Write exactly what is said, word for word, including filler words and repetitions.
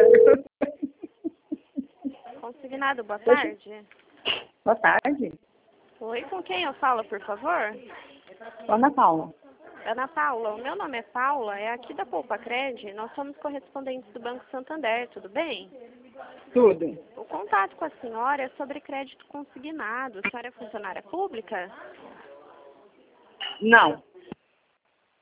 Consignado, boa tarde. Boa tarde. Oi, com quem eu falo, por favor? Ana Paula. Ana Paula, o meu nome é Paula, é aqui da Poupa Cred, nós somos correspondentes do Banco Santander, tudo bem? Tudo. O contato com a senhora é sobre crédito consignado. A senhora é funcionária pública? Não.